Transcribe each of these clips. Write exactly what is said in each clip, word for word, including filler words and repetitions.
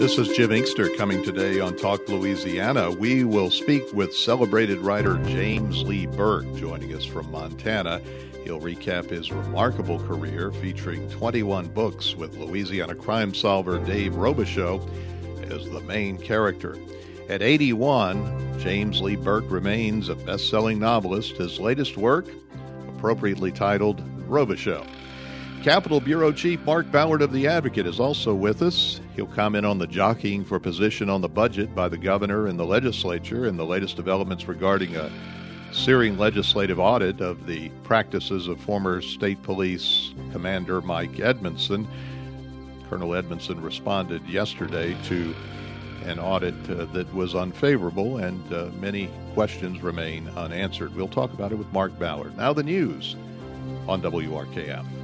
This is Jim Inkster coming today on Talk Louisiana. We will speak with celebrated writer James Lee Burke, joining us from Montana. He'll recap his remarkable career featuring twenty-one books with Louisiana crime solver Dave Robichaux as the main character. At eighty-one, James Lee Burke remains a best-selling novelist. His latest work, appropriately titled Robichaux. Capitol Bureau Chief Mark Ballard of The Advocate is also with us. He'll comment on the jockeying for position on the budget by the governor and the legislature and the latest developments regarding a searing legislative audit of the practices of former State Police Commander Mike Edmondson. Colonel Edmondson responded yesterday to an audit uh, that was unfavorable, and uh, many questions remain unanswered. We'll talk about it with Mark Ballard. Now the news on W R K F.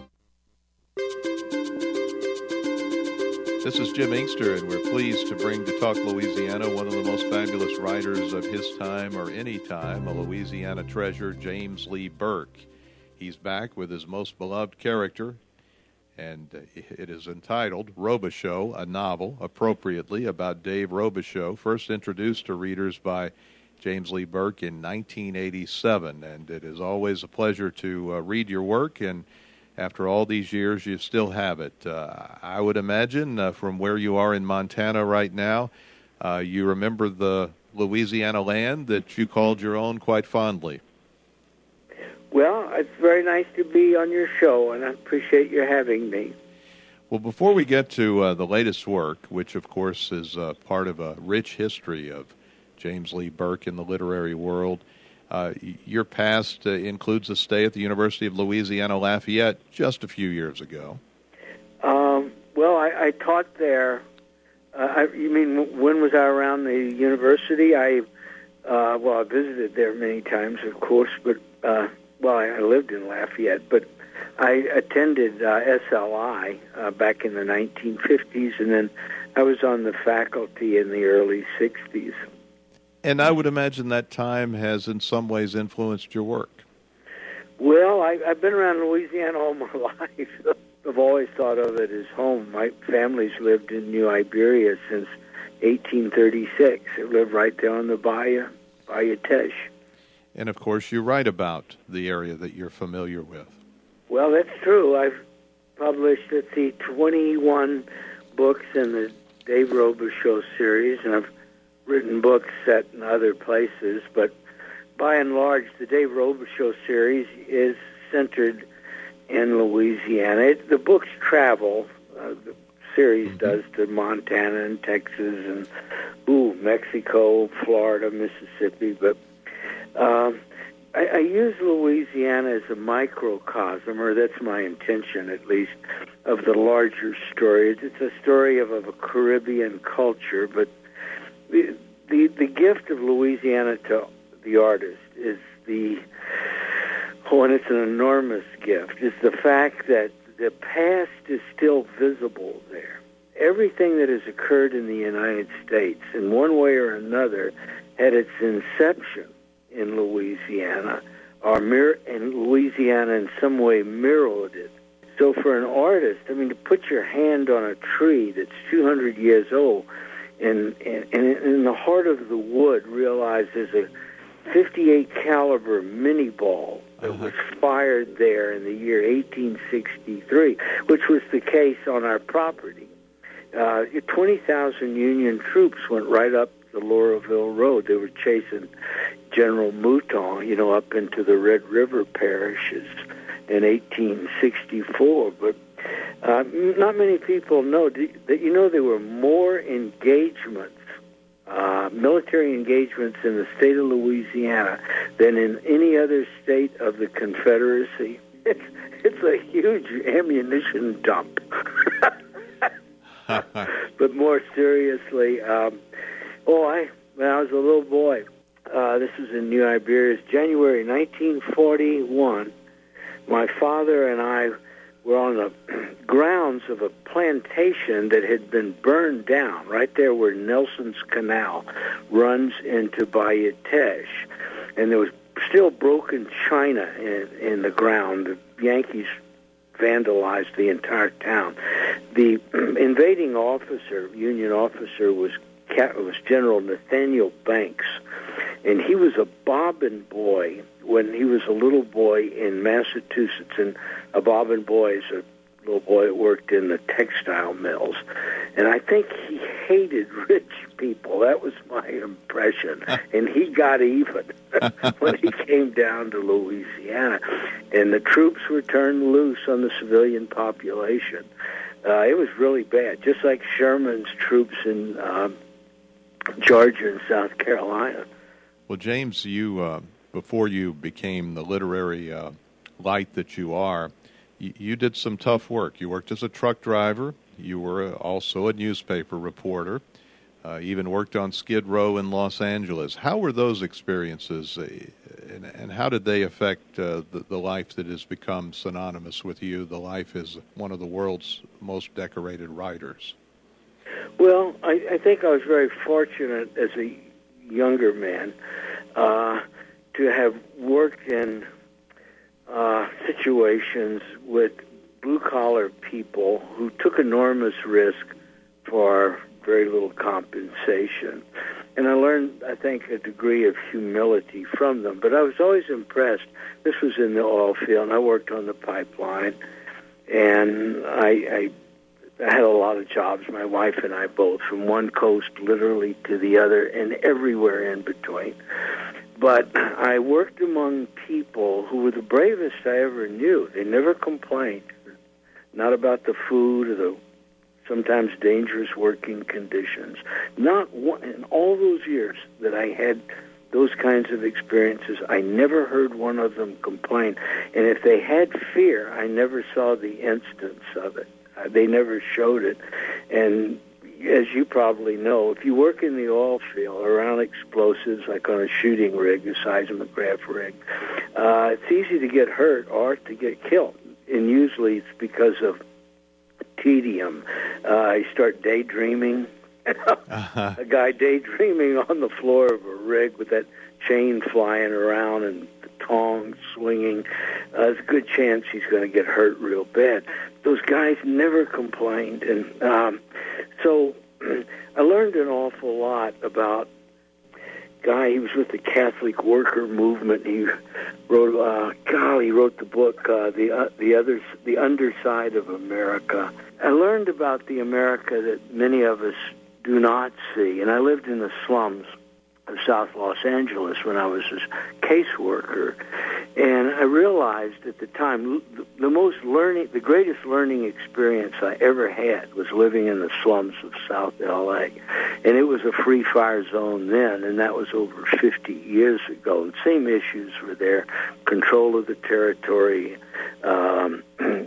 This is Jim Inkster, and we're pleased to bring to Talk Louisiana one of the most fabulous writers of his time or any time, a Louisiana treasure, James Lee Burke. He's back with his most beloved character, and it is entitled Robichaux, a novel, appropriately, about Dave Robichaux, first introduced to readers by James Lee Burke in nineteen eighty-seven. And it is always a pleasure to uh, read your work, and after all these years, you still have it. Uh, I would imagine uh, from where you are in Montana right now, uh, you remember the Louisiana land that you called your own quite fondly. Well, it's very nice to be on your show, and I appreciate your having me. Well, before we get to uh, the latest work, which, of course, is uh, part of a rich history of James Lee Burke in the literary world, Uh, your past uh, includes a stay at the University of Louisiana Lafayette just a few years ago. Um, well, I, I taught there. Uh, I, you mean when was I around the university? I uh, well, I visited there many times, of course, but uh, well, I, I lived in Lafayette, but I attended uh, S L I uh, back in the nineteen fifties, and then I was on the faculty in the early sixties. And I would imagine that time has in some ways influenced your work. Well, I, I've been around Louisiana all my life. I've always thought of it as home. My family's lived in New Iberia since eighteen thirty-six. It lived right there on the Bayou, Bayou Teche. And, of course, you write about the area that you're familiar with. Well, that's true. I've published, let's see, twenty-one books in the Dave Robichaux series, and I've written books set in other places, but by and large, the Dave Robichaux series is centered in Louisiana. It, the books travel, uh, the series mm-hmm. does, to Montana and Texas and, ooh, Mexico, Florida, Mississippi, but um, I, I use Louisiana as a microcosm, or that's my intention, at least, of the larger story. It's a story of, of a Caribbean culture, but The, the the gift of Louisiana to the artist is the, oh, and it's an enormous gift, is the fact that the past is still visible there. Everything that has occurred in the United States, in one way or another, had its inception in Louisiana, or mir- and Louisiana in some way mirrored it. So for an artist, I mean, to put your hand on a tree that's two hundred years old, And, and, and in the heart of the wood, realize there's a fifty-eight caliber mini ball that uh-huh. was fired there in the year eighteen sixty-three, which was the case on our property. Uh, twenty thousand Union troops went right up the Lauraville Road. They were chasing General Mouton, you know, up into the Red River parishes in eighteen sixty-four. But Uh, not many people know that, you know, there were more engagements, uh, military engagements in the state of Louisiana than in any other state of the Confederacy. It's, it's a huge ammunition dump. But more seriously, um, oh, I when I was a little boy, uh, this was in New Iberia, January nineteen forty-one, my father and I were on the grounds of a plantation that had been burned down right there where Nelson's Canal runs into Bayou Teche. And there was still broken china in, in the ground. The Yankees vandalized the entire town. The invading officer, Union officer, was was General Nathaniel Banks, and he was a bobbin boy when he was a little boy in Massachusetts. And a bobbin boy is a little boy that worked in the textile mills. And I think he hated rich people. That was my impression. And he got even when he came down to Louisiana. And the troops were turned loose on the civilian population. Uh, it was really bad, just like Sherman's troops in uh, Georgia and South Carolina. Well, James, you uh, before you became the literary uh, light that you are, you, you did some tough work. You worked as a truck driver. You were also a newspaper reporter. Uh, even worked on Skid Row in Los Angeles. How were those experiences, uh, and, and how did they affect uh, the, the life that has become synonymous with you, the life as one of the world's most decorated writers? Well, I, I think I was very fortunate as a younger man uh, to have worked in uh, situations with blue-collar people who took enormous risk for very little compensation. And I learned, I think, a degree of humility from them. But I was always impressed. This was in the oil field, and I worked on the pipeline. And I, I, I had a lot of jobs, my wife and I both, from one coast literally to the other and everywhere in between. But I worked among people who were the bravest I ever knew. They never complained, not about the food or the sometimes dangerous working conditions. Not one, in all those years that I had those kinds of experiences, I never heard one of them complain. And if they had fear, I never saw the instance of it. Uh, they never showed it. And as you probably know, if you work in the oil field around explosives, like on a shooting rig, a seismograph rig, uh, it's easy to get hurt or to get killed. And usually it's because of tedium. Uh, you start daydreaming. uh-huh. A guy daydreaming on the floor of a rig with that chain flying around and the tongs swinging. Uh, there's a good chance he's going to get hurt real bad. Those guys never complained. And um, so I learned an awful lot about guy. He was with the Catholic Worker Movement. He wrote, uh, golly, he wrote the book, uh, the uh, the others, the Underside of America. I learned about the America that many of us do not see. And I lived in the slums of South Los Angeles when I was a caseworker, and I realized at the time the most learning, the greatest learning experience I ever had was living in the slums of South L A, and it was a free fire zone then, and that was over fifty years ago. The same issues were there: control of the territory, um,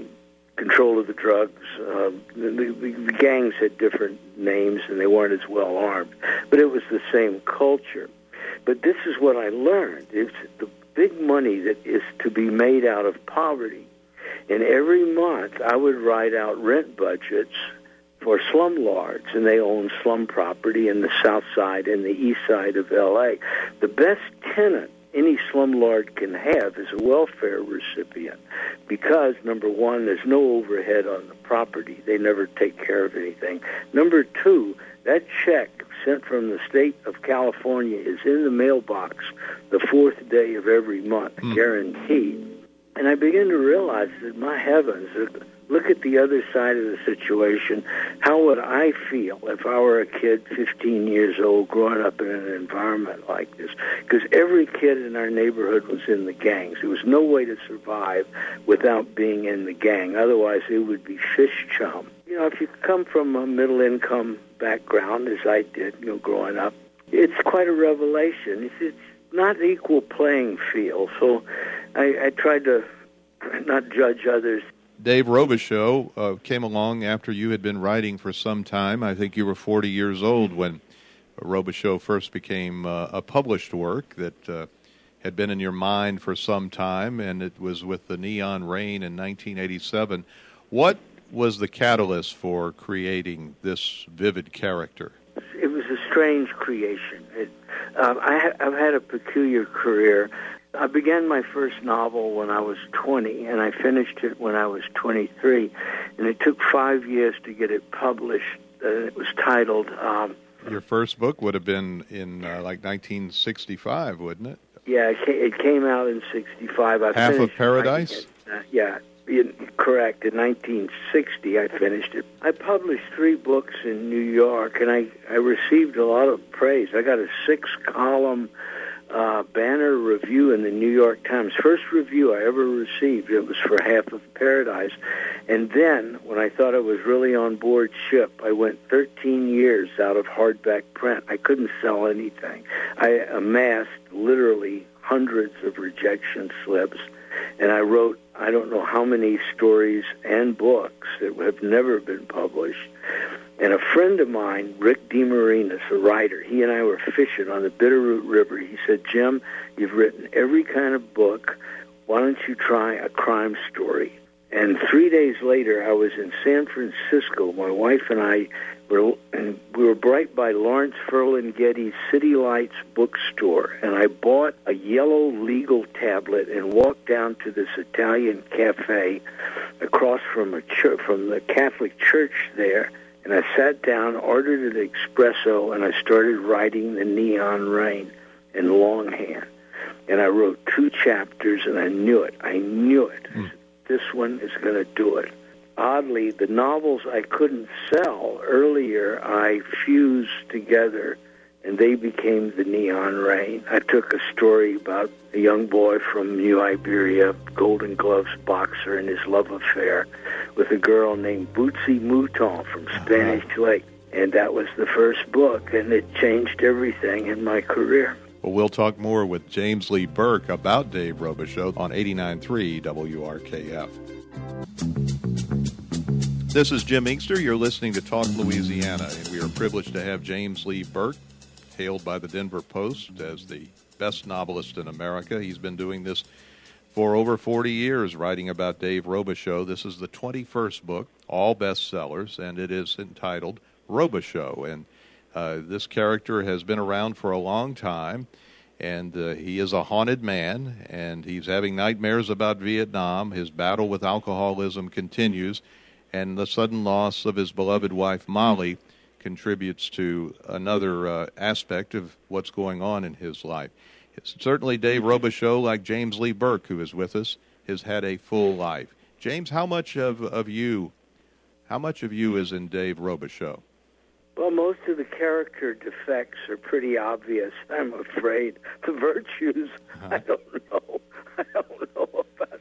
control of the drugs. Uh, the, the, the gangs had different names, and they weren't as well armed, but it was the same culture. But this is what I learned: it's the big money that is to be made out of poverty. And every month I would write out rent budgets for slumlords, and they own slum property in the south side and the east side of L A. The best tenant any slumlord can have is a welfare recipient because, number one, there's no overhead on the property. They never take care of anything. Number two, that check sent from the state of California is in the mailbox the fourth day of every month, mm. guaranteed. And I began to realize that, my heavens, look at the other side of the situation. How would I feel if I were a kid fifteen years old growing up in an environment like this? Because every kid in our neighborhood was in the gangs. There was no way to survive without being in the gang. Otherwise, it would be fish chum. You know, if you come from a middle-income background, as I did, you know, growing up, it's quite a revelation. It's, it's not equal playing field. So I, I tried to not judge others. Dave Robichaux uh, came along after you had been writing for some time. I think you were forty years old when Robichaux first became uh, a published work that uh, had been in your mind for some time, and it was with The Neon Rain in nineteen eighty-seven. What was the catalyst for creating this vivid character? It was a strange creation. It, um, I ha- I've had a peculiar career. I began my first novel when I was twenty, and I finished it when I was twenty-three. And it took five years to get it published. Uh, it was titled... Um, Your first book would have been in uh, like nineteen sixty-five, wouldn't it? Yeah, it came, it came out in sixty-five. I Half of finished Paradise? Uh, yeah, in, correct. In nineteen sixty, I finished it. I published three books in New York, and I, I received a lot of praise. I got a six-column uh, banner review in the New York Times. First review I ever received. It was for Half of Paradise. And then, when I thought I was really on board ship, I went thirteen years out of hardback print. I couldn't sell anything. I amassed literally hundreds of rejection slips, and I wrote I don't know how many stories and books that have never been published. And a friend of mine, Rick DeMarinis, a writer, he and I were fishing on the Bitterroot River. He said, Jim, you've written every kind of book. Why don't you try a crime story? And three days later, I was in San Francisco. My wife and I were, and we were right by Lawrence Ferlinghetti's City Lights bookstore, and I bought a yellow legal tablet and walked down to this Italian cafe across from a church, from the Catholic church there, and I sat down, ordered an espresso, and I started writing The Neon Rain in longhand. And I wrote two chapters, and I knew it. I knew it. Mm. This one is going to do it. Oddly, the novels I couldn't sell earlier, I fused together, and they became The Neon Rain. I took a story about a young boy from New Iberia, Golden Gloves boxer, and his love affair with a girl named Bootsy Mouton from Spanish uh-huh. Lake. And that was the first book, and it changed everything in my career. Well, we'll talk more with James Lee Burke about Dave Robichaux on eighty-nine point three W R K F. This is Jim Inkster. You're listening to Talk Louisiana, and we are privileged to have James Lee Burke, hailed by the Denver Post as the best novelist in America. He's been doing this for over forty years, writing about Dave Robichaux. This is the twenty-first book, all bestsellers, and it is entitled Robichaux. And uh, this character has been around for a long time, and uh, he is a haunted man, and he's having nightmares about Vietnam. His battle with alcoholism continues, and the sudden loss of his beloved wife, Molly, contributes to another uh, aspect of what's going on in his life. It's certainly Dave Robichaux, like James Lee Burke, who is with us, has had a full life. James, how much of, of you, how much of you is in Dave Robichaux? Well, most of the character defects are pretty obvious, I'm afraid. The virtues, uh-huh. I don't know. I don't know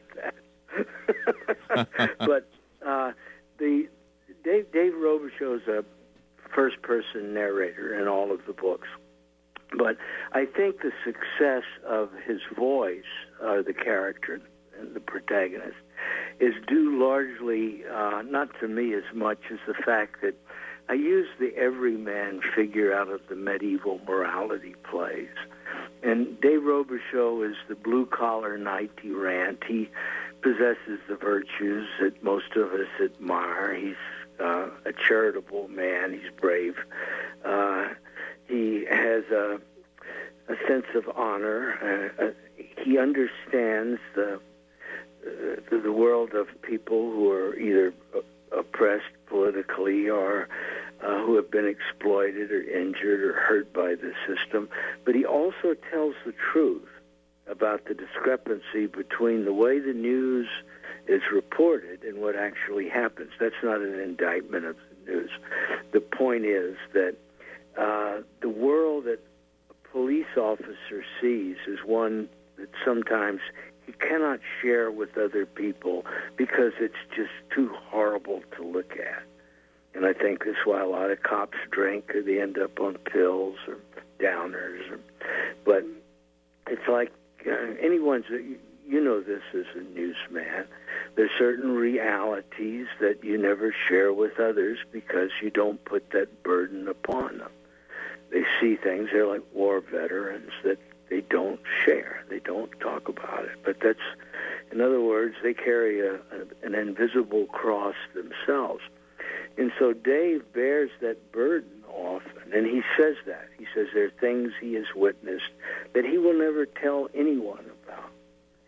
about that. But uh, the Dave, Dave Robichaux is a first-person narrator in all of the books. But I think the success of his voice, uh, the character and the protagonist, is due largely uh, not to me as much as the fact that I use the everyman figure out of the medieval morality plays. And Dave Robichaux is the blue-collar knight errant. He possesses the virtues that most of us admire. He's uh, a charitable man. He's brave. Uh, he has a, a sense of honor. Uh, uh, he understands the, uh, the world of people who are either oppressed politically or uh, who have been exploited or injured or hurt by the system. But he also tells the truth about the discrepancy between the way the news is reported and what actually happens. That's not an indictment of the news. The point is that uh, the world that a police officer sees is one that sometimes he cannot share with other people because it's just too horrible to look at. And I think that's why a lot of cops drink, or they end up on pills or downers. Or, but it's like uh, anyone's, you know this as a newsman, there's certain realities that you never share with others because you don't put that burden upon them. They see things, they're like war veterans, that they don't share. They don't talk about it. But that's, in other words, they carry a, a, an invisible cross themselves. And so Dave bears that burden often, and he says that. He says there are things he has witnessed that he will never tell anyone about.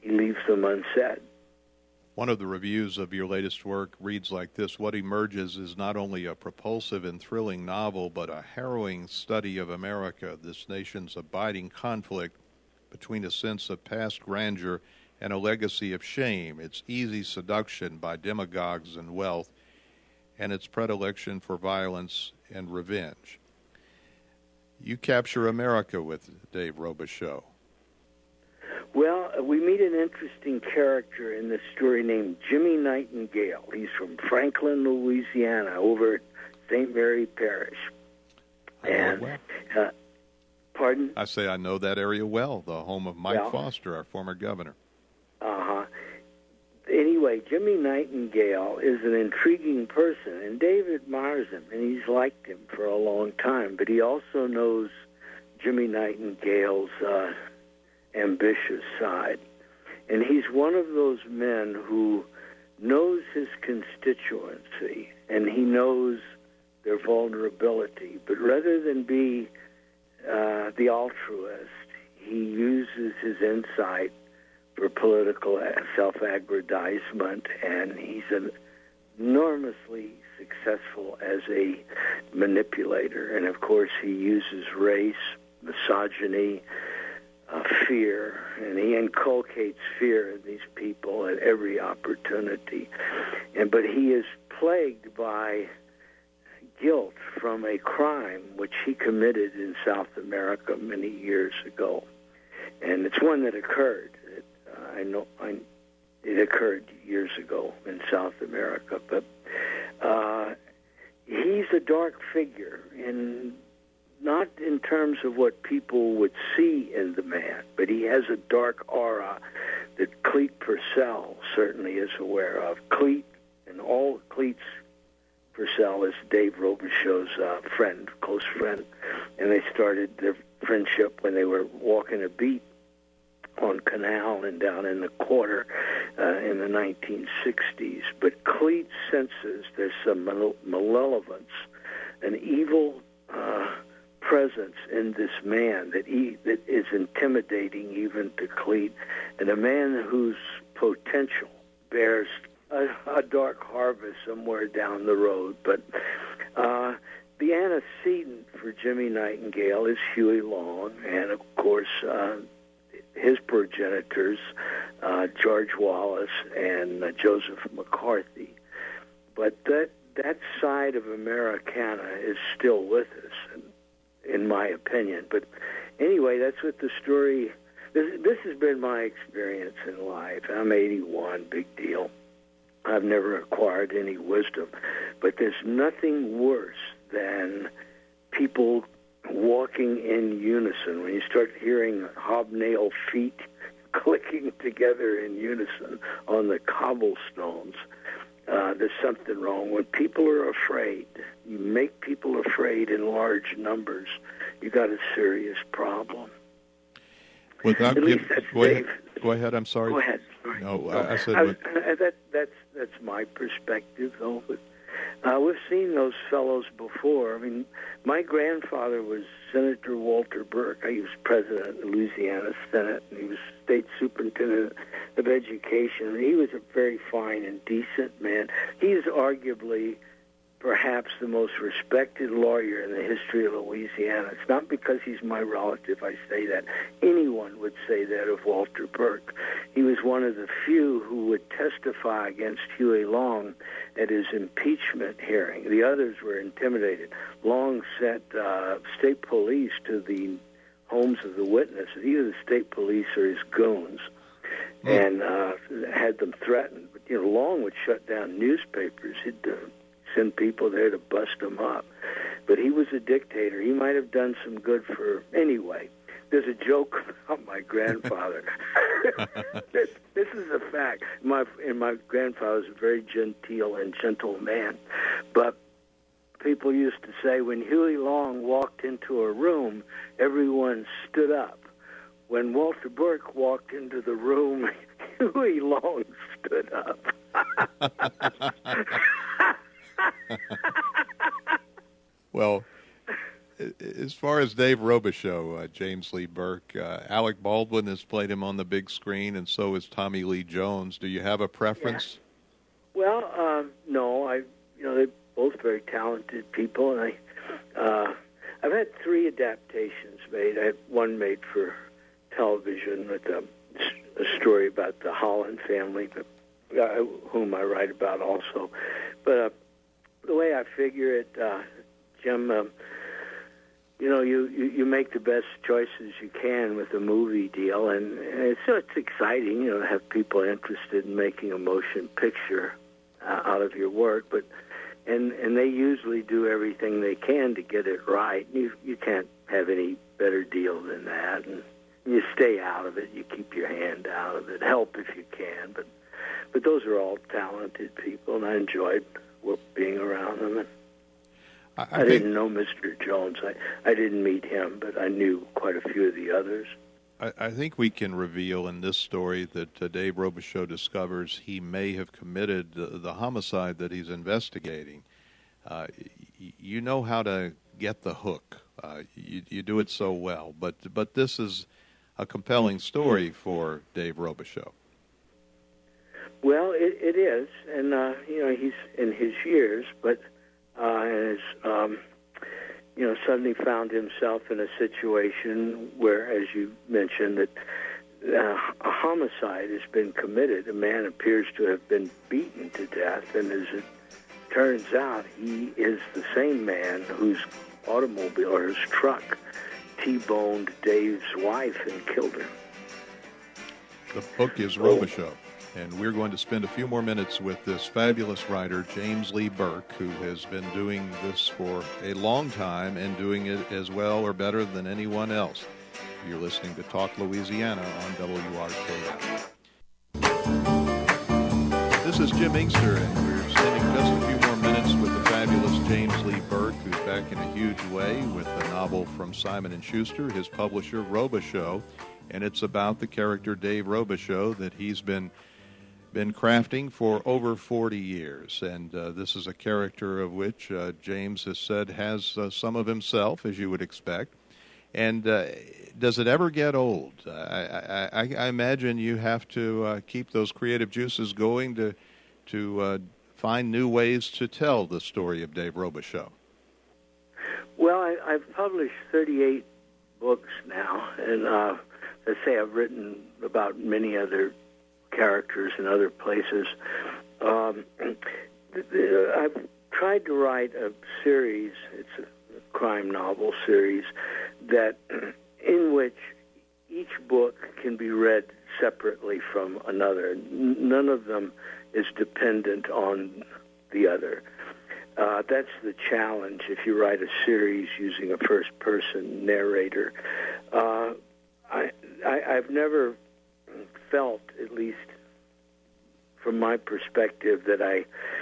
he leaves them unsaid. One of the reviews of your latest work reads like this: what emerges is not only a propulsive and thrilling novel, but a harrowing study of America, this nation's abiding conflict between a sense of past grandeur and a legacy of shame, its easy seduction by demagogues and wealth, and its predilection for violence and revenge. You capture America with Dave Robicheaux. Well, we meet an interesting character in this story named Jimmy Nightingale. He's from Franklin, Louisiana, over at Saint Mary Parish. I know and, it well. Uh, pardon? I say I know that area well, the home of Mike well, Foster, our former governor. Uh-huh. Anyway, Jimmy Nightingale is an intriguing person, and Dave admires him, and he's liked him for a long time, but he also knows Jimmy Nightingale's uh, ambitious side. And he's one of those men who knows his constituency, and he knows their vulnerability, but rather than be uh, the altruist, he uses his insight for political self-aggrandizement, and he's an enormously successful as a manipulator. And of course, he uses race, misogyny, uh, fear, and he inculcates fear in these people at every opportunity. And but he is plagued by guilt from a crime which he committed in South America many years ago, and it's one that occurred. It, uh, I know I, it occurred years ago in South America, but uh, he's a dark figure, in not in terms of what people would see in the man, but he has a dark aura that Clete Purcell certainly is aware of. Clete and all Clete's Purcell is Dave Robicheaux's uh, friend, close friend, and they started their friendship when they were walking a beat on Canal and down in the Quarter uh, in the nineteen sixties. But Clete senses there's some mal- malevolence, an evil uh, presence in this man that he, that is intimidating even to Clete, and a man whose potential bears A, a dark harvest somewhere down the road. But uh, the antecedent for Jimmy Nightingale is Huey Long, and of course uh, his progenitors, uh, George Wallace and uh, Joseph McCarthy. But that that side of Americana is still with us, in, in my opinion. But anyway, that's what the story. This, this has been my experience in life. I'm eighty-one, big deal. I've never acquired any wisdom, but there's nothing worse than people walking in unison. When you start hearing hobnail feet clicking together in unison on the cobblestones, uh, there's something wrong. When people are afraid, you make people afraid in large numbers, you got a serious problem. Without At least give, that's go Dave. ahead. Go ahead. I'm sorry. Go ahead. Sorry. No, No, I, I said I, with, I, that that's that's my perspective, though. But uh, we've seen those fellows before. I mean, my grandfather was Senator Walter Burke. He was president of the Louisiana Senate, and he was state superintendent of education. And he was a very fine and decent man. He is arguably perhaps the most respected lawyer in the history of Louisiana. It's not because he's my relative I say that. Anyone would say that of Walter Burke. He was one of the few who would testify against Huey Long at his impeachment hearing. The others were intimidated. Long sent uh, state police to the homes of the witnesses, either the state police or his goons, mm. and uh, had them threatened. But, you know, Long would shut down newspapers. He'd uh, send people there to bust him up. But he was a dictator. He might have done some good for... Anyway, there's a joke about my grandfather. this, this is a fact. My, and my grandfather was a very genteel and gentle man. But people used to say when Huey Long walked into a room, everyone stood up. When Walter Burke walked into the room, Huey Long stood up. Well, As far as Dave Robichaux, uh, James Lee Burke, uh, Alec Baldwin has played him on the big screen, and so is Tommy Lee Jones. Do you have a preference? Yeah. Well, um, no, I, you know, they're both very talented people, and I, uh, I've had three adaptations made. I had one made for television with a, a story about the Holland family, the guy whom I write about also. But uh, the way I figure it, uh, Jim, um, you know, you, you, you make the best choices you can with a movie deal, and, and it's, so it's exciting, you know, to have people interested in making a motion picture uh, out of your work, but and and they usually do everything they can to get it right. You you can't have any better deal than that, and you stay out of it. You keep your hand out of it. Help if you can, but but those are all talented people, and I enjoyed being around them. And I, I, I didn't know Mister Jones. I, I didn't meet him, but I knew quite a few of the others. I, I think we can reveal in this story that uh, Dave Robichaux discovers he may have committed the, the homicide that he's investigating. Uh, y- you know how to get the hook. Uh, you, you do it so well. But but this is a compelling story for Dave Robichaux. Well, it, it is, and uh, you know he's in his years, but uh, has um, you know suddenly found himself in a situation where, as you mentioned, that uh, a homicide has been committed. A man appears to have been beaten to death, and as it turns out, he is the same man whose automobile or his truck T-boned Dave's wife and killed her. The book is Robichaux. And we're going to spend a few more minutes with this fabulous writer, James Lee Burke, who has been doing this for a long time and doing it as well or better than anyone else. You're listening to Talk Louisiana on W R K F. This is Jim Inkster, and we're spending just a few more minutes with the fabulous James Lee Burke, who's back in a huge way with a novel from Simon and Schuster, his publisher, Robichaux, and it's about the character Dave Robichaux that he's been been crafting for over forty years, and uh, this is a character of which uh, James has said has uh, some of himself, as you would expect. And uh, does it ever get old? Uh, I, I, I imagine you have to uh, keep those creative juices going to to uh, find new ways to tell the story of Dave Robichaux. Well, I, I've published thirty-eight books now, and uh, let's say I've written about many other characters in other places. Um, I've tried to write a series, it's a crime novel series, that in which each book can be read separately from another. None of them is dependent on the other. Uh, that's the challenge if you write a series using a first-person narrator. Uh, I, I, I've never felt, at least from my perspective, that I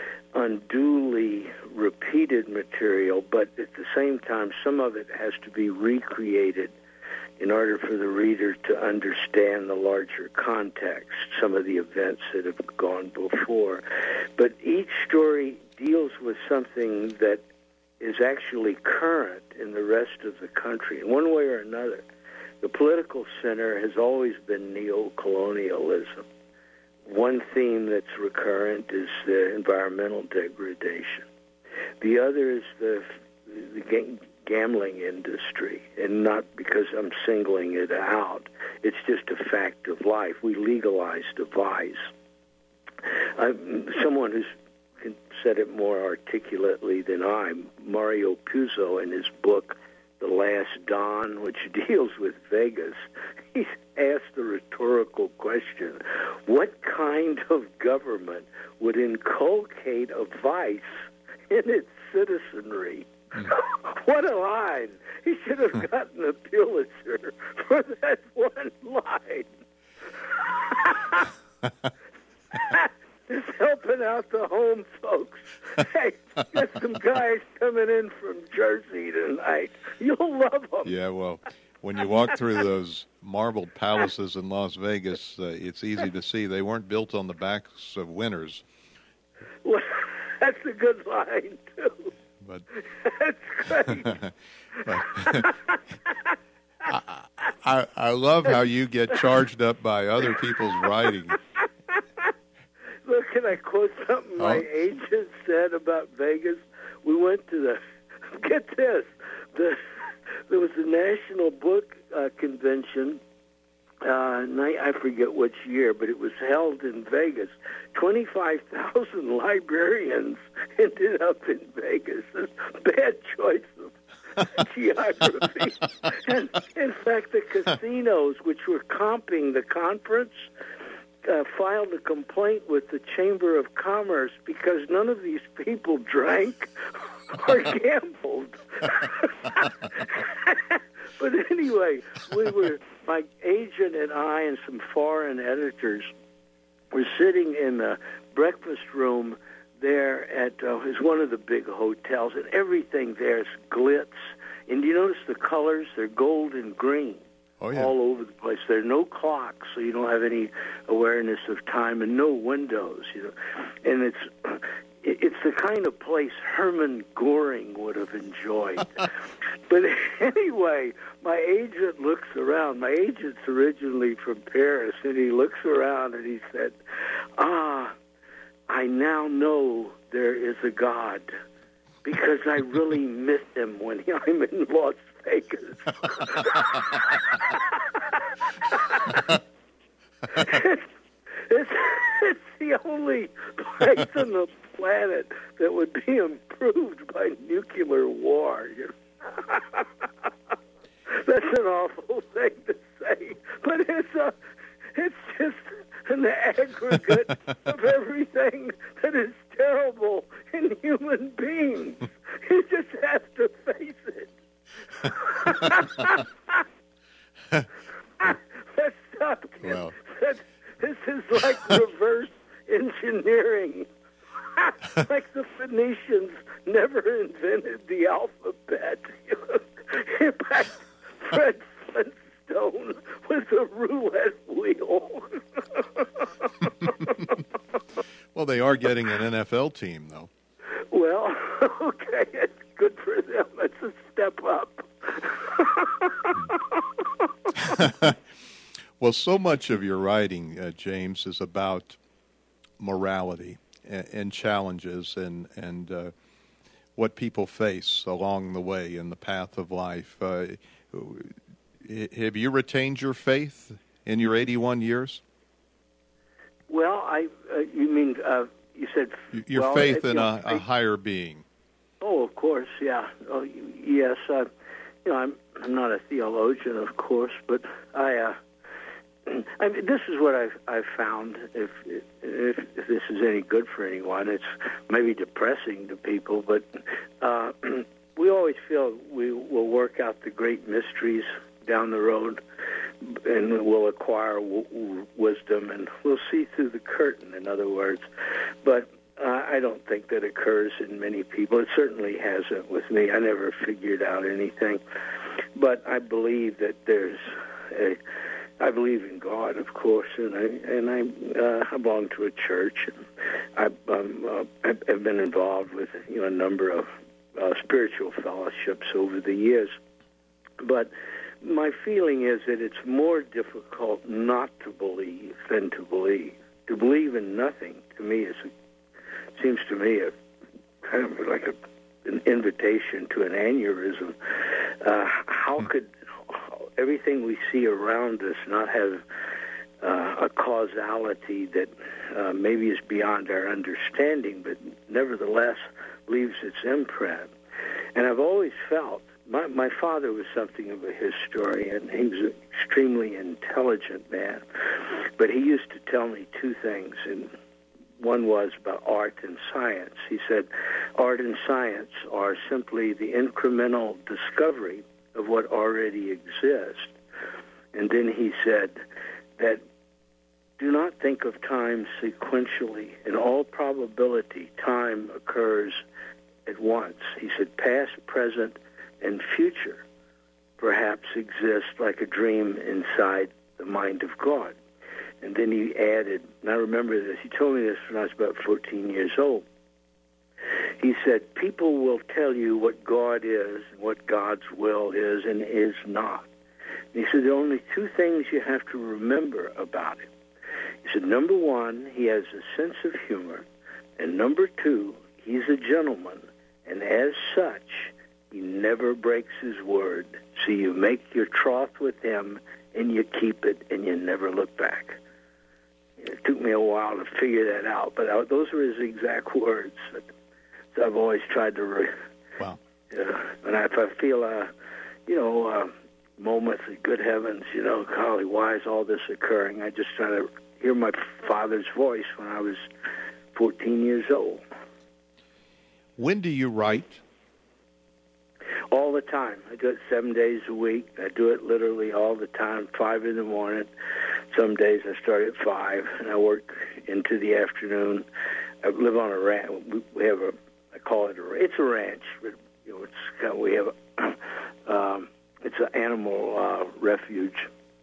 unduly repeated material, but at the same time, some of it has to be recreated in order for the reader to understand the larger context, some of the events that have gone before. But each story deals with something that is actually current in the rest of the country, in one way or another. The political center has always been neo-colonialism. One theme that's recurrent is the environmental degradation. The other is the, the ga- gambling industry, and not because I'm singling it out. It's just a fact of life. We legalized a vice. I'm someone who's said it more articulately than I, Mario Puzo, in his book The Last Don, which deals with Vegas, he's asked the rhetorical question, what kind of government would inculcate a vice in its citizenry? Mm. What a line! He should have gotten a Pulitzer for that one line. Just helping out the home folks. Hey, got some guys coming in from Jersey tonight. You'll love them. Yeah, well, when you walk through those marbled palaces in Las Vegas, uh, it's easy to see they weren't built on the backs of winners. Well, that's a good line, too. But that's great. I, I, I love how you get charged up by other people's writing. Look, can I quote something my Oh. agent said about Vegas? We went to the, get this, the, there was a National Book uh, Convention, uh, night, I forget which year, but it was held in Vegas. twenty-five thousand librarians ended up in Vegas. It's a bad choice of geography. And in fact, the casinos, which were comping the conference, Uh, filed a complaint with the Chamber of Commerce because none of these people drank or gambled. But anyway, we were, my agent and I and some foreign editors were sitting in the breakfast room there at uh, it's one of the big hotels, and everything there is glitz. And do you notice the colors? They're gold and green. Oh, yeah. All over the place. There are no clocks, so you don't have any awareness of time, and no windows. You know, and it's it's the kind of place Hermann Goring would have enjoyed. But anyway, my agent looks around. My agent's originally from Paris, and he looks around and he said, "Ah, I now know there is a God, because I really miss him when I'm in Las Vegas." it's, it's, it's the only place on the planet that would be improved by nuclear war. You know? That's an awful thing to say, but it's a, it's just an aggregate of everything that is terrible in human beings. You just have to face it. Let's stop. Well. This is like reverse engineering. Like the Phoenicians never invented the alphabet. In fact, Fred Flintstone was a roulette wheel. Well, they are getting an N F L team, though. Well, okay, it's good for them. It's a step up. Well, so much of your writing, uh, James, is about morality and, and challenges and, and uh, what people face along the way in the path of life. Uh, have you retained your faith in your eighty-one years? Well, I uh, you mean uh, you said your well, faith it, in you a, know, a higher being. Oh, of course, yeah. Oh, yes. Uh, you know, I'm I'm not a theologian, of course, but I. Uh, I mean, this is what I've I've found. If, if if this is any good for anyone, it's maybe depressing to people, but uh, we always feel we will work out the great mysteries down the road, and we'll acquire w- w- wisdom, and we'll see through the curtain. In other words, but uh, I don't think that occurs in many people. It certainly hasn't with me. I never figured out anything, but I believe that there's a I believe in God, of course, and I and I, uh, I belong to a church. I've, um, uh, I've been involved with you know a number of uh, spiritual fellowships over the years. But my feeling is that it's more difficult not to believe than to believe. To believe in nothing, to me, is a, seems to me a kind of like a, an invitation to an aneurysm. Uh, how could everything we see around us not have uh, a causality that uh, maybe is beyond our understanding, but nevertheless leaves its imprint? And I've always felt, my, my father was something of a historian. He was an extremely intelligent man, but he used to tell me two things, and one was about art and science. He said, art and science are simply the incremental discovery of what already exists. And then he said that do not think of time sequentially. In all probability, time occurs at once. He said past, present, and future perhaps exist like a dream inside the mind of God. And then he added, and I remember this, he told me this when I was about fourteen years old. He said, people will tell you what God is, what God's will is and is not. And he said, there are only two things you have to remember about him. He said, number one, he has a sense of humor, and number two, he's a gentleman, and as such, he never breaks his word. So you make your troth with him, and you keep it, and you never look back. It took me a while to figure that out, but I, those were his exact words. So I've always tried to... Re- wow. Uh, and if I feel, uh, you know, uh, moments of good heavens, you know, golly, why is all this occurring? I just try to hear my father's voice when I was fourteen years old. When do you write? All the time. I do it seven days a week. I do it literally all the time, five in the morning. Some days I start at five, and I work into the afternoon. I live on a ranch. We have a, I call it a, it's a ranch, but you know, it's kind of, we have a, um, it's an animal uh, refuge.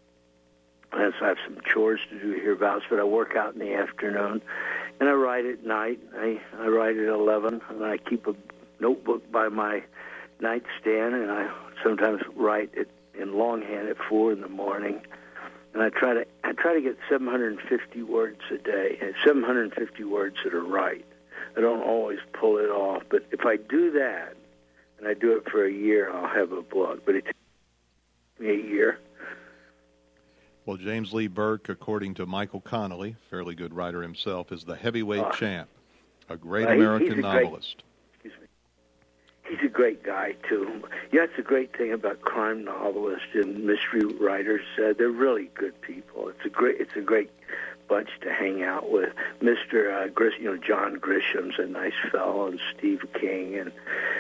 And so I have some chores to do hereabouts, but I work out in the afternoon, and I write at night. I, I write at eleven, and I keep a notebook by my nightstand, and I sometimes write it in longhand at four in the morning. And I try to I try to get seven hundred fifty words a day, and seven hundred fifty words that are right. I don't always pull it off, but if I do that, and I do it for a year, I'll have a book. But it takes me a year. Well, James Lee Burke, according to Michael Connolly, fairly good writer himself, is the heavyweight uh, champ, a great uh, American a novelist. Great, excuse me. He's a great guy, too. Yeah, that's a great thing about crime novelists and mystery writers. Uh, they're really good people. It's a great, it's a great bunch to hang out with. Mister Uh, Grish, you know, John Grisham's a nice fellow, and Steve King, and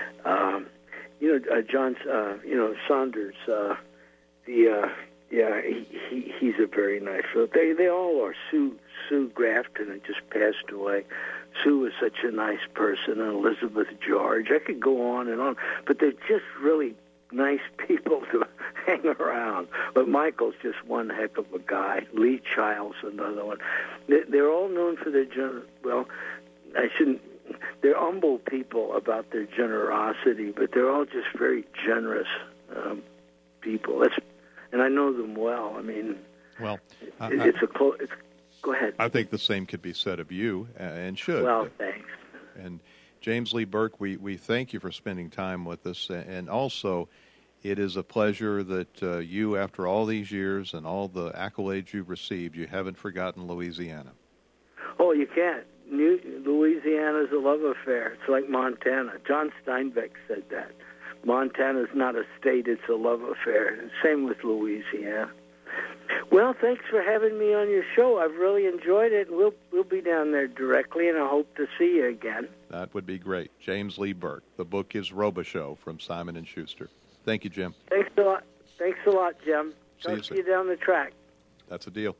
um, you know, uh, John, uh, you know, Saunders. Uh, the uh, yeah, he, he he's a very nice fellow. They they all are. Sue Sue Grafton had just passed away. Sue was such a nice person, and Elizabeth George. I could go on and on, but they're just really nice people to hang around. But Michael's just one heck of a guy. Lee Child's another one. They're all known for their gen- well, I shouldn't. They're humble people about their generosity, but they're all just very generous um, people. That's, and I know them well. I mean, well, uh, it, it's a close. Go ahead. I think the same could be said of you, uh, and should. Well, thanks. And James Lee Burke, we, we thank you for spending time with us, and also it is a pleasure that uh, you, after all these years and all the accolades you've received, you haven't forgotten Louisiana. Oh, you can't. New, Louisiana's a love affair. It's like Montana. John Steinbeck said that. Montana's not a state, it's a love affair. Same with Louisiana. Well, thanks for having me on your show. I've really enjoyed it. We'll we'll be down there directly, and I hope to see you again. That would be great. James Lee Burke. The book is Robichaux from Simon and Schuster. Thank you, Jim. Thanks a lot. Thanks a lot, Jim. See Talk you to soon. you down the track. That's a deal.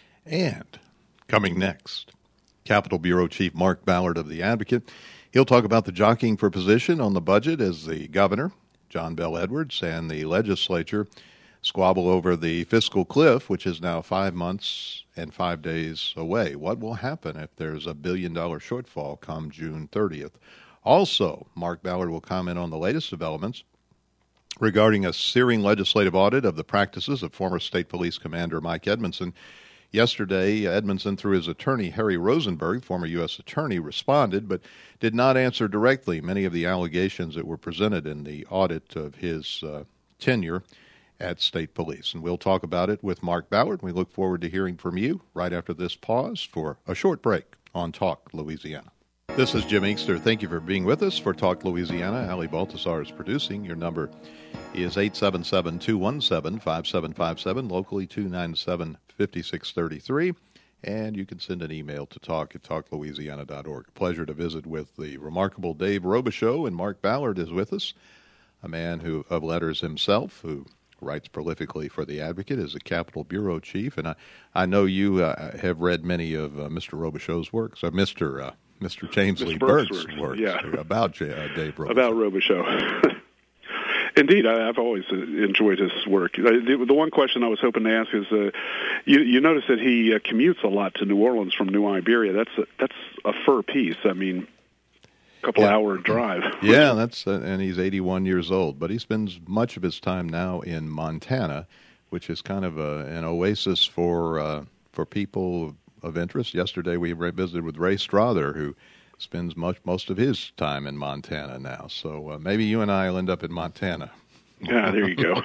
And coming next, Capitol Bureau Chief Mark Ballard of The Advocate. He'll talk about the jockeying for position on the budget as the governor, John Bel Edwards, and the legislature squabble over the fiscal cliff, which is now five months and five days away. What will happen if there's a billion-dollar shortfall come June thirtieth? Also, Mark Ballard will comment on the latest developments regarding a searing legislative audit of the practices of former State Police Commander Mike Edmondson. Yesterday, Edmondson, through his attorney, Harry Rosenberg, former U S attorney, responded, but did not answer directly many of the allegations that were presented in the audit of his uh, tenure at State Police. And we'll talk about it with Mark Ballard. We look forward to hearing from you right after this pause for a short break on Talk Louisiana. This is Jim Inkster. Thank you for being with us for Talk Louisiana. Ali Baltasar is producing. Your number is eight seven seven, two one seven, five seven five seven, locally two nine seven, five six three three. And you can send an email to talk at talk louisiana dot org. Pleasure to visit with the remarkable Dave Robichaux, and Mark Ballard is with us, a man who of letters himself, who writes prolifically for The Advocate, is a Capitol Bureau Chief. And I, I know you uh, have read many of uh, Mister Robichaux's works, or Mister Uh, Mister James Lee Burke's works, works yeah. about uh, Dave Robichaux. About Robichaux. Indeed, I, I've always enjoyed his work. The, the one question I was hoping to ask is, uh, you, you notice that he uh, commutes a lot to New Orleans from New Iberia. That's a, that's a fur piece. I mean, couple yeah. hour drive. Yeah, that's uh, and he's eighty-one years old, but he spends much of his time now in Montana, which is kind of a, an oasis for uh, for people of interest. Yesterday we visited with Ray Strother, who spends much most of his time in Montana now. So uh, maybe you and I will end up in Montana. Yeah, there you go.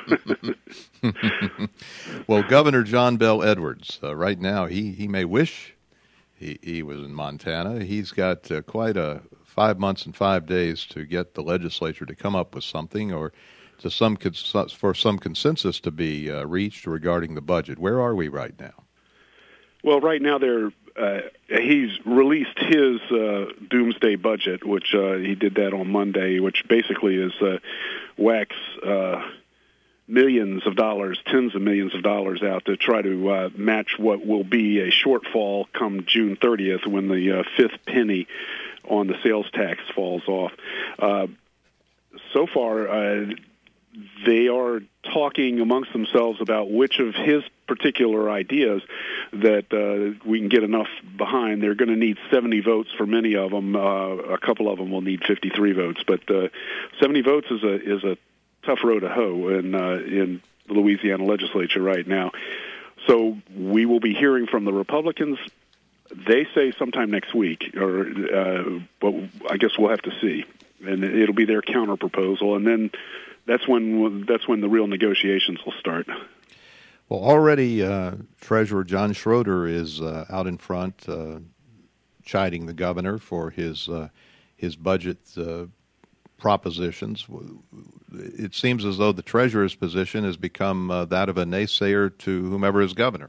Well, Governor John Bel Edwards, uh, right now he, he may wish he, he was in Montana. He's got uh, quite a five months and five days to get the legislature to come up with something, or to some for some consensus to be uh, reached regarding the budget. Where are we right now? Well, right now they're uh, he's released his uh, doomsday budget, which uh, he did that on Monday, which basically is uh, whacks uh, millions of dollars, tens of millions of dollars out to try to uh, match what will be a shortfall come June thirtieth when the uh, fifth penny on the sales tax falls off. Uh, so far, uh, they are talking amongst themselves about which of his particular ideas that uh, we can get enough behind. They're going to need seventy votes for many of them. Uh, a couple of them will need fifty-three votes, but uh, seventy votes is a is a tough row to hoe in uh, in the Louisiana legislature right now. So we will be hearing from the Republicans. They say sometime next week, or uh, but I guess we'll have to see, and it'll be their counter proposal, and then that's when that's when the real negotiations will start. Well, already uh, Treasurer John Schroeder is uh, out in front, uh, chiding the governor for his uh, his budget uh, propositions. It seems as though the treasurer's position has become uh, that of a naysayer to whomever is governor.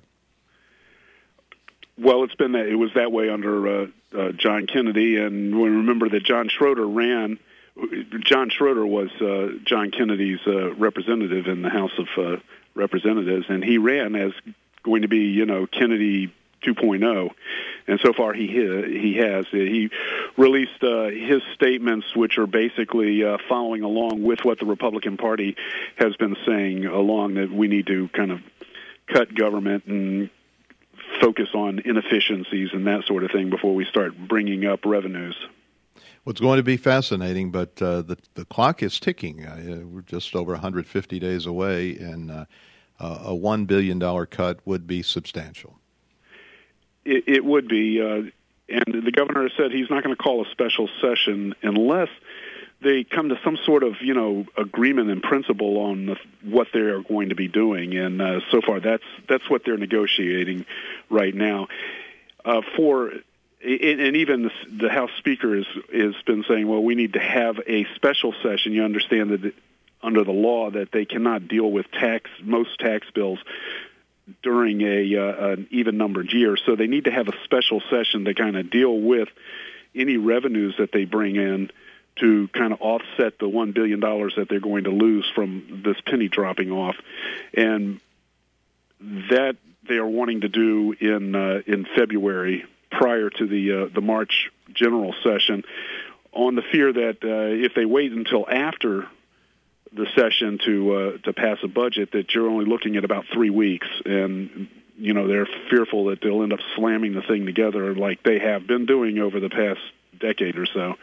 Well, it's been that it was that way under uh, uh, John Kennedy, and we remember that John Schroeder ran. John Schroeder was uh, John Kennedy's uh, representative in the House of uh, Representatives, and he ran as going to be, you know, Kennedy two point oh, and so far he he has. He released uh, his statements, which are basically uh, following along with what the Republican Party has been saying along, that we need to kind of cut government and focus on inefficiencies and that sort of thing before we start bringing up revenues. Well, it's going to be fascinating, but uh, the the clock is ticking. Uh, we're just over one hundred fifty days away, and uh, uh, a one billion dollars cut would be substantial. It, it would be, uh, and the governor has said he's not going to call a special session unless they come to some sort of, you know, agreement in principle on the, what they are going to be doing. And uh, so far, that's that's what they're negotiating right now. Uh, for and even the House Speaker has has been saying, well, we need to have a special session. You understand that under the law that they cannot deal with tax most tax bills during a uh, an even-numbered year. So they need to have a special session to kind of deal with any revenues that they bring in to kind of offset the one billion dollars that they're going to lose from this penny dropping off. And that they are wanting to do in uh, in February, prior to the uh, the March general session, on the fear that uh, if they wait until after the session to uh, to pass a budget, that you're only looking at about three weeks, and you know they're fearful that they'll end up slamming the thing together like they have been doing over the past decade or so.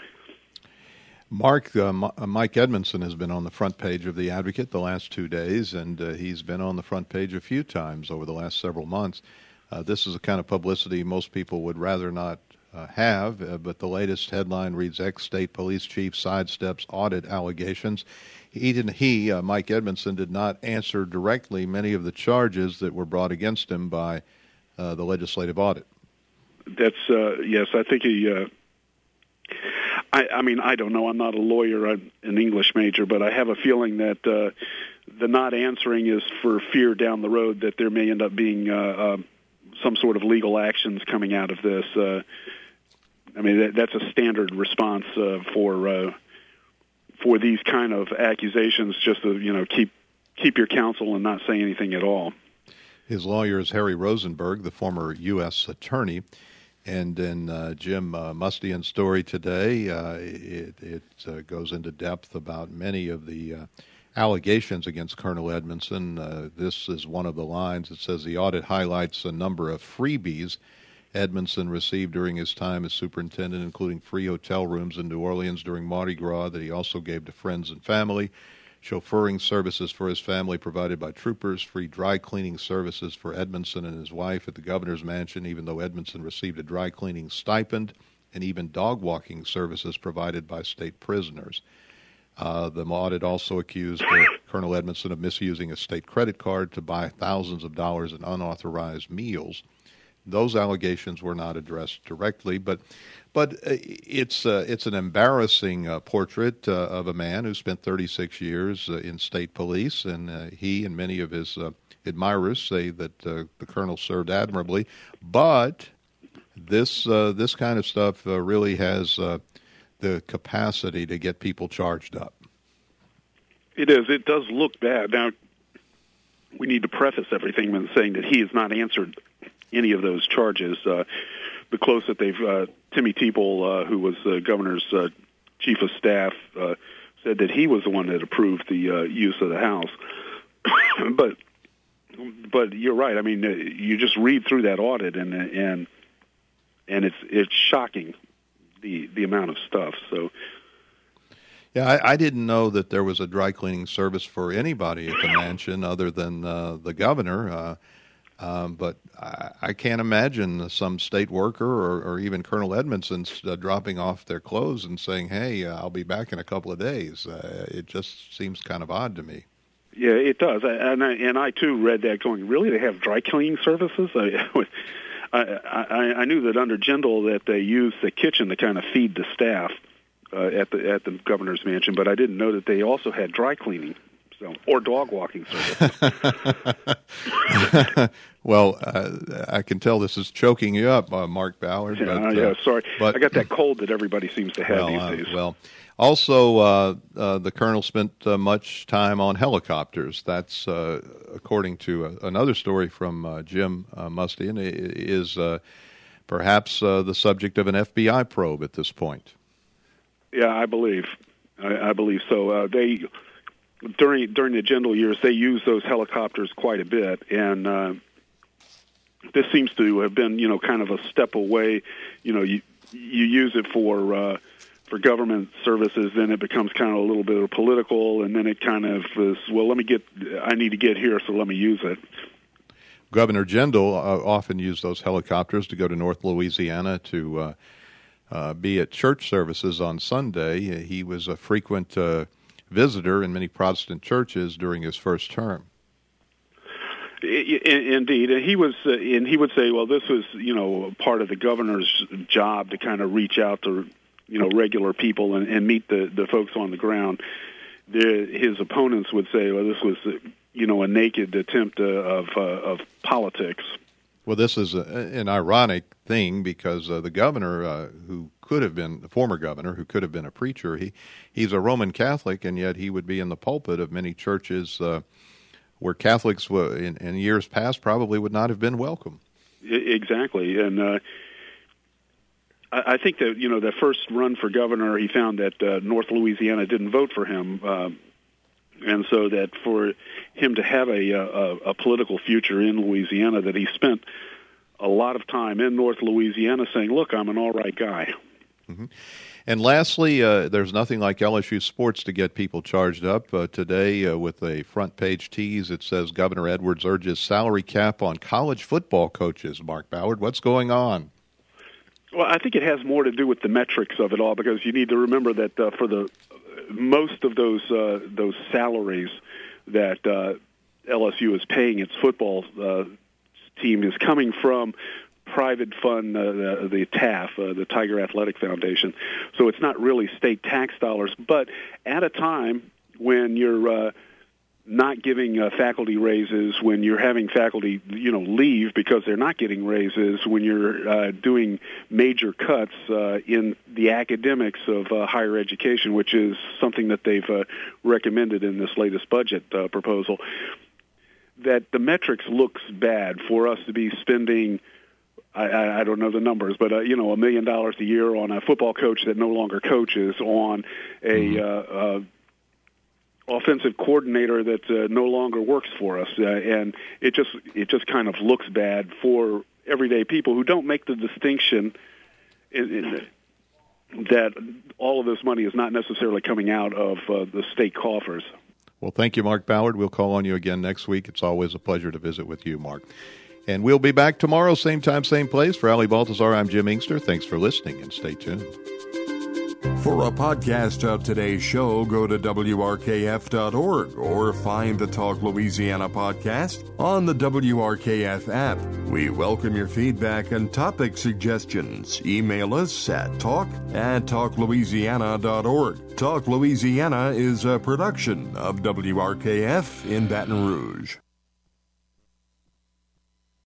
Mark, uh, Mike Edmondson has been on the front page of The Advocate the last two days, and uh, he's been on the front page a few times over the last several months. Uh, this is the kind of publicity most people would rather not uh, have, uh, but the latest headline reads, ex-state police chief sidesteps audit allegations. He, didn't, he uh, Mike Edmondson, did not answer directly many of the charges that were brought against him by uh, the legislative audit. That's, uh, yes, I think he... Uh I, I mean, I don't know. I'm not a lawyer. I'm an English major, but I have a feeling that uh, the not answering is for fear down the road that there may end up being uh, uh, some sort of legal actions coming out of this. Uh, I mean, that, that's a standard response uh, for uh, for these kind of accusations. Just to you know keep keep your counsel and not say anything at all. His lawyer is Harry Rosenberg, the former U S attorney. And in uh, Jim uh, Mustian's story today, uh, it, it uh, goes into depth about many of the uh, allegations against Colonel Edmondson. Uh, this is one of the lines. It says the audit highlights a number of freebies Edmondson received during his time as superintendent, including free hotel rooms in New Orleans during Mardi Gras that he also gave to friends and family, chauffeuring services for his family provided by troopers, free dry cleaning services for Edmondson and his wife at the governor's mansion, even though Edmondson received a dry cleaning stipend, and even dog walking services provided by state prisoners. Uh, the audit also accused uh, Colonel Edmondson of misusing a state credit card to buy thousands of dollars in unauthorized meals. Those allegations were not addressed directly, but but it's uh, it's an embarrassing uh, portrait uh, of a man who spent thirty-six years uh, in state police, and uh, he and many of his uh, admirers say that uh, the colonel served admirably. But this uh, this kind of stuff uh, really has uh, the capacity to get people charged up. It is. It does look bad. Now, we need to preface everything with saying that he has not answered any of those charges. Uh, the close that they've, uh, Timmy Teeple, uh, who was the governor's uh, chief of staff, uh, said that he was the one that approved the uh, use of the house. but but you're right. I mean, uh, you just read through that audit, and and and it's it's shocking the the amount of stuff. So. Yeah, I, I didn't know that there was a dry cleaning service for anybody at the mansion other than uh, the governor. Uh, Um, but I, I can't imagine some state worker or, or even Colonel Edmondson uh, dropping off their clothes and saying, hey, uh, I'll be back in a couple of days. Uh, it just seems kind of odd to me. Yeah, it does. And I, and I too, read that going, really, they have dry cleaning services? I, I, I knew that under Jindal that they used the kitchen to kind of feed the staff uh, at the at the governor's mansion, but I didn't know that they also had dry cleaning. So, or dog walking service. Well, uh, I can tell this is choking you up, uh, Mark Ballard. Yeah, but, uh, yeah, sorry. But, I got that cold that everybody seems to have well, these uh, days. Well, also, uh, uh, the colonel spent uh, much time on helicopters. That's, uh, according to uh, another story from uh, Jim uh, Mustian, is uh, perhaps uh, the subject of an F B I probe at this point. Yeah, I believe. I, I believe so. Uh, they... During during the Jindal years, they used those helicopters quite a bit, and uh, this seems to have been, you know, kind of a step away. You know, you you use it for uh, for government services, then it becomes kind of a little bit of political, and then it kind of is, well, let me get, I need to get here, so let me use it. Governor Jindal uh, often used those helicopters to go to North Louisiana to uh, uh, be at church services on Sunday. He was a frequent Uh, visitor in many Protestant churches during his first term. Indeed, and he was, uh, and he would say, "Well, this was, you know, part of the governor's job to kind of reach out to, you know, regular people and, and meet the, the folks on the ground." The, his opponents would say, "Well, this was, uh, you know, a naked attempt uh, of uh, of politics." Well, this is a, an ironic thing because uh, the governor, uh, who could have been the former governor, who could have been a preacher, he he's a Roman Catholic, and yet he would be in the pulpit of many churches uh, where Catholics were, in, in years past probably would not have been welcome. Exactly, and uh, I, I think that, you know, the first run for governor, he found that uh, North Louisiana didn't vote for him. Uh, And so that for him to have a, a, a political future in Louisiana, that he spent a lot of time in North Louisiana saying, look, I'm an all right guy. Mm-hmm. And lastly, uh, there's nothing like L S U sports to get people charged up. Uh, today, uh, with a front page tease, it says Governor Edwards urges salary cap on college football coaches. Mark Ballard, what's going on? Well, I think it has more to do with the metrics of it all, because you need to remember that uh, for the most of those uh, those salaries that uh, L S U is paying its football uh, team is coming from private fund, uh, the, the T A F, uh, the Tiger Athletic Foundation. So it's not really state tax dollars, but at a time when you're uh, not giving uh, faculty raises, when you're having faculty, you know, leave because they're not getting raises, when you're uh, doing major cuts uh, in the academics of uh, higher education, which is something that they've uh, recommended in this latest budget uh, proposal, that the metrics looks bad for us to be spending, I, I, I don't know the numbers, but, uh, you know, a million dollars a year on a football coach that no longer coaches, on a mm-hmm. uh, uh, offensive coordinator that uh, no longer works for us, uh, and it just it just kind of looks bad for everyday people who don't make the distinction in, in, that all of this money is not necessarily coming out of uh, the state coffers. Well, thank you, Mark Ballard. We'll call on you again next week. It's always a pleasure to visit with you, Mark. And we'll be back tomorrow, same time, same place. For Ali Baltazar, I'm Jim Inkster. Thanks for listening, and stay tuned. For a podcast of today's show, go to W R K F dot org or find the Talk Louisiana podcast on the W R K F app. We welcome your feedback and topic suggestions. Email us at talk at talk louisiana dot org. Talk Louisiana is a production of W R K F in Baton Rouge.